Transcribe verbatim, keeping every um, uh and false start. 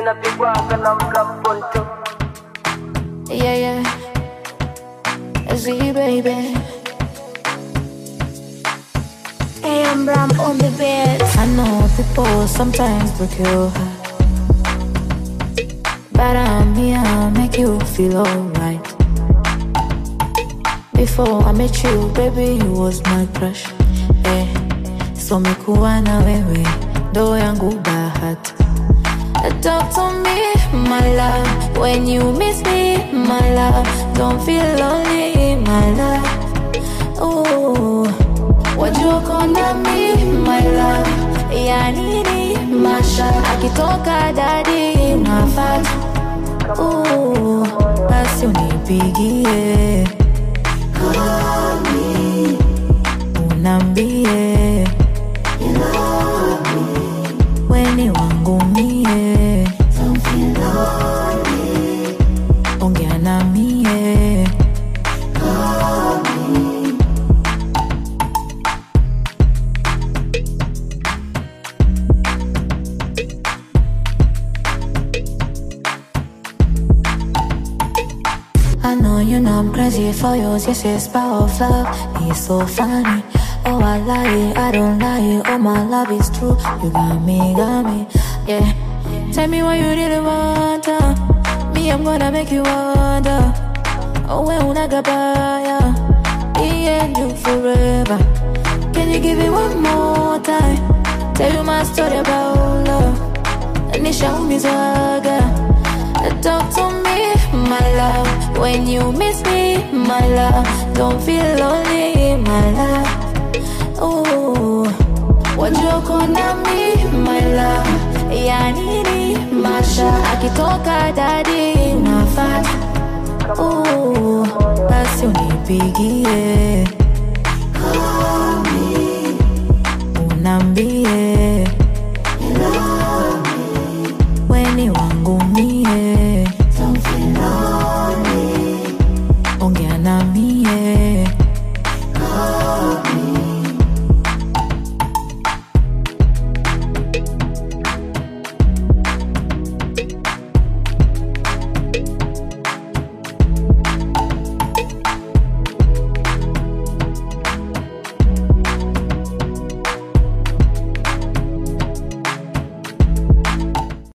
zinapigwa kana mkaponto. Yeah, yeah. Z, baby. Hey, I'm Ram on the bed. I know people sometimes break your heart, but I'm here to make you feel alright. Before I met you, baby, you was my crush. Eh, so me kuwa na wewe, ndo yangu bahati. Talk to me, my love, when you miss me, my love. Don't feel lonely, my love. Ooh, wajua kona me, my love. Ya nini, masha, akitoka daddy, nafata. Ooh, basi unipigie, call me, unambie, you love me, weni wangu mie, don't feel lonely, ongea na mie, call me. I know you know I'm crazy for yours, yes, yes, power of love. It's so funny. Oh, I lie, I don't lie. Oh, my love is true. You got me, got me, yeah. Tell me what you really want, uh. Me, I'm gonna make you wonder. Oh, when unagabaya, me and you forever. Can you give me one more time? Tell you my story about love. And it show me zaga. Talk to me, my love, when you miss me, my love. Don't feel lonely, my love. Ooh, wajua kona me, my love. Ya nini, masha, akitoka daddy, nafata. Ooh, basi unipigie, call me, unambie,